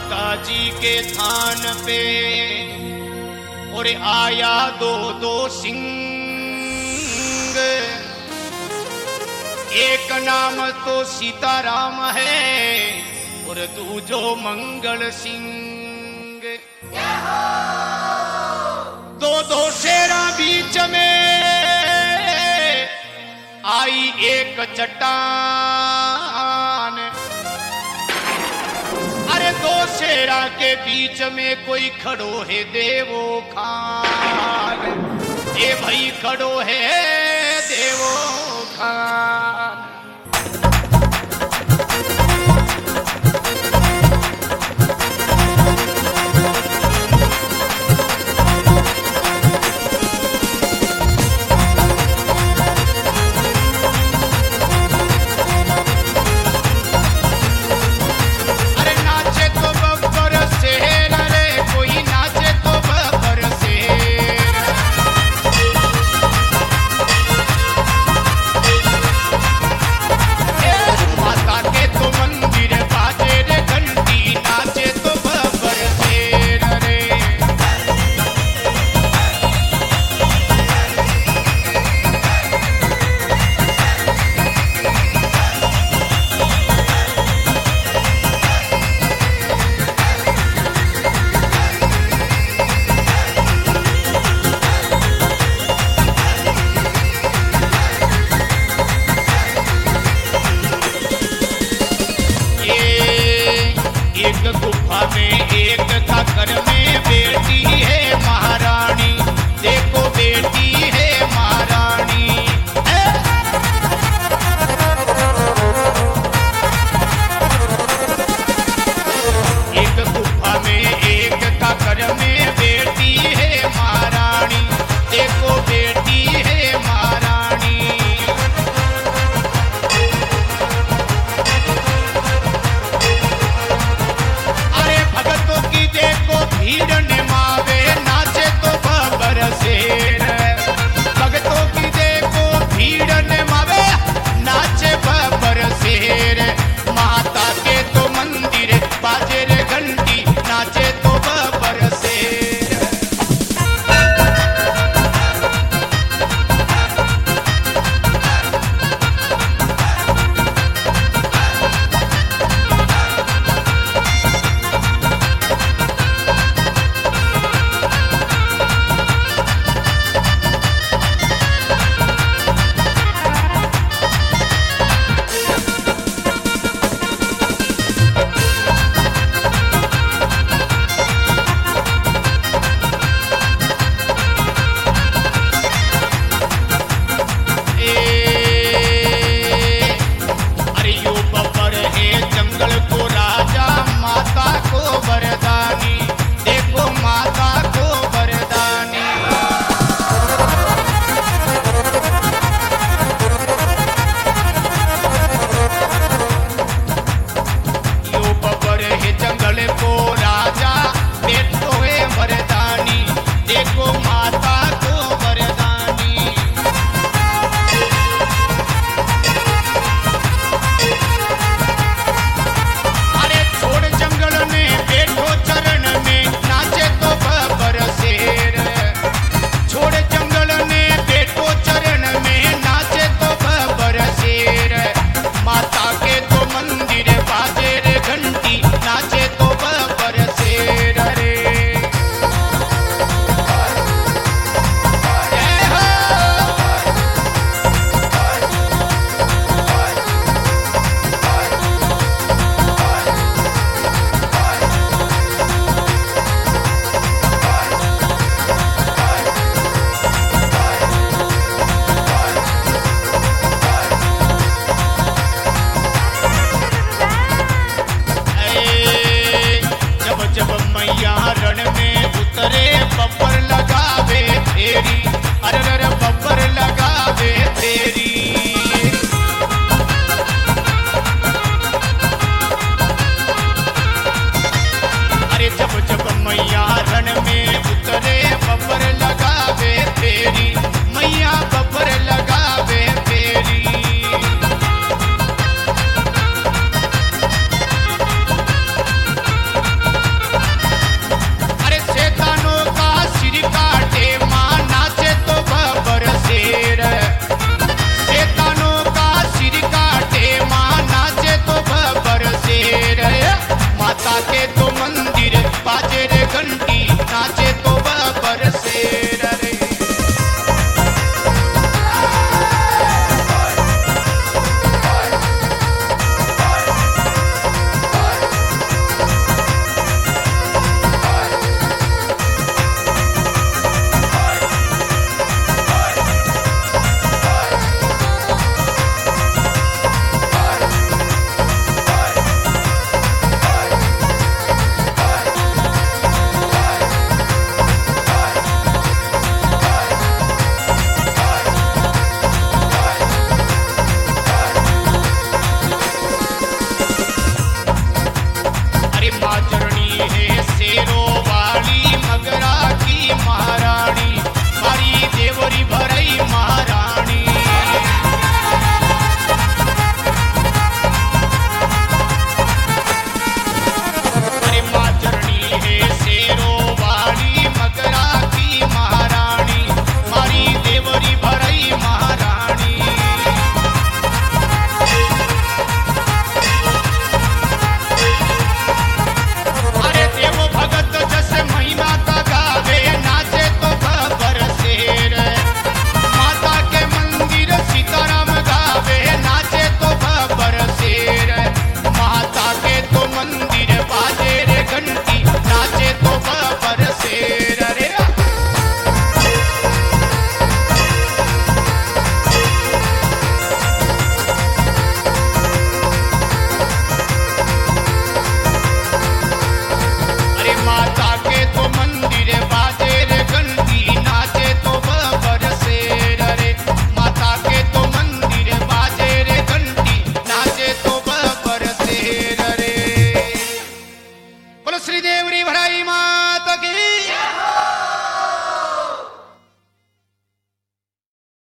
माता जी के थान पे और आया दो दो सिंह, एक नाम तो सीताराम है और दूजो मंगल सिंह। दो दो शेरा बीच में आई एक चट्टान, अरे दो शेरा के बीच में कोई खड़ो है देवो खान, ये भाई खड़ो है देवो खान। एक काकर में बेटी है महारानी, देखो बेटी है महारानी। एक गुफा में एक काकर में बेटी है महारानी, देखो बेटी है महारानी। भीड़ निमावे नाचे तो बबर शेर, भगतों की देखो भीड़ निमावे नाचे बबर शेर। माता के तो मंदिर बाजे रे घंटी, नाचे तो बबर शेर। जंगल को राजा माता को वरदानी, देखो माता को वरदानी। यो बबर है जंगल को राजा, बेटो है वरदानी, देखो माता को वरदानी। देवरी भराई माँ